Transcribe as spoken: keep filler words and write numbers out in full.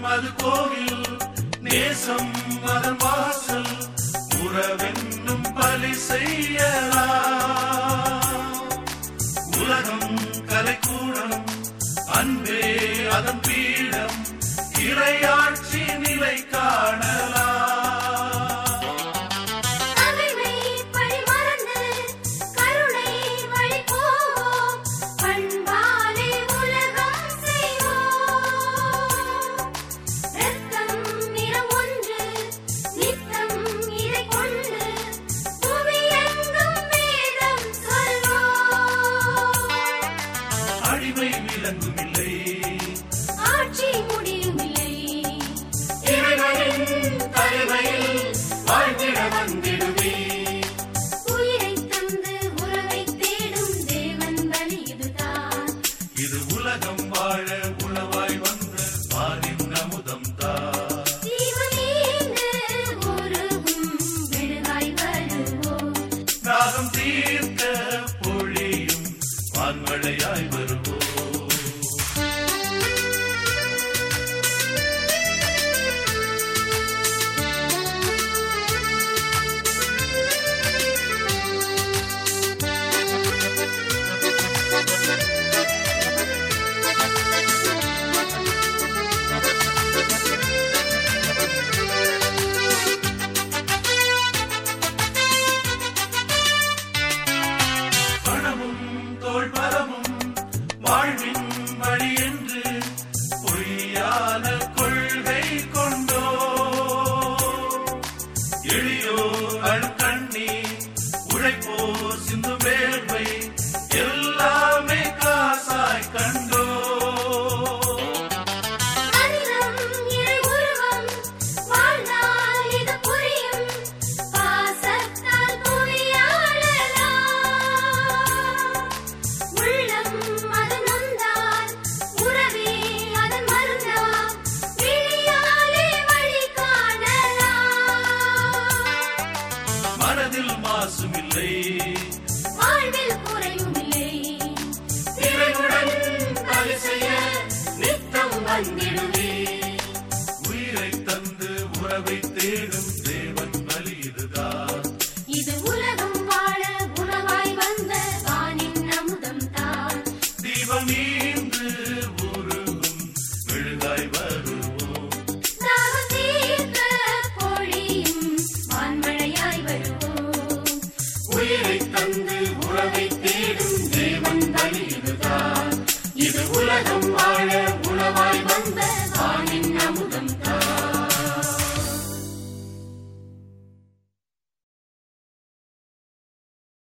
அது கோவில், நேசம் அதன் வாசல், உறவென்னும் பலி செய்யலாம். உலகம் கலைக்கூடம், அன்பே அதன் பீடம், இறையாட்சி நிலை காணலாம். அடிமை விலங்குமில்லை, ஆட்சி முடியுமில்லை, இறைவனின் தலைமையில் வாழ்ந்திட வந்திடுவே. உயிரை தந்து உறவை தேடும் தேவன் பலி இதுதான். இது உலகம் வாழ உணவாய் வந்த வானின் அமுதம் தான். ஜீவனீந்து உருகும் மெழுகாய் வருவோம், தாகம் தீர்க்க பொழியும் வான்மழையாய் வருவோம். பணமும் தோள் பரமும் வாழ்வின் வழி என்று பொய்யான கொள்கை கொண்டோ, எளியோர் அழுக்கண்ணீர், உழைப்போர் சிந்து வேர்வை, எல்லாமே காசாய் கண்டோ. மனிதம் இறை உருவம், வாழ்ந்தால் இது புரியும், பாசத்தால் புவியாளலாம். உள்ளம் அது நொந்தால் உறவே அதன் மருந்தால், விழியாலே வழி காணலாம். மனதில் மாசுமில்லை, வாழ்வில் குறையுமில்லை, இறைவுடன் பலி செய்ய நித்தம் வந்திடுவே. உயிரை தந்து உறவை தேடும் தேவன் பலி இதுதான். இது உலகம் வாழ உணவாய் வந்த வானின் அமுதம் தான். தீபம் நீந்து உருகும் மெழுகாய் வருவோம். தாகம் தீர்க்க பொழியும் வான்மழையாய் வருவோம். உயிரை தந்து உறவை தேடும் தேவன் பலி இதுதான். இது உலகம்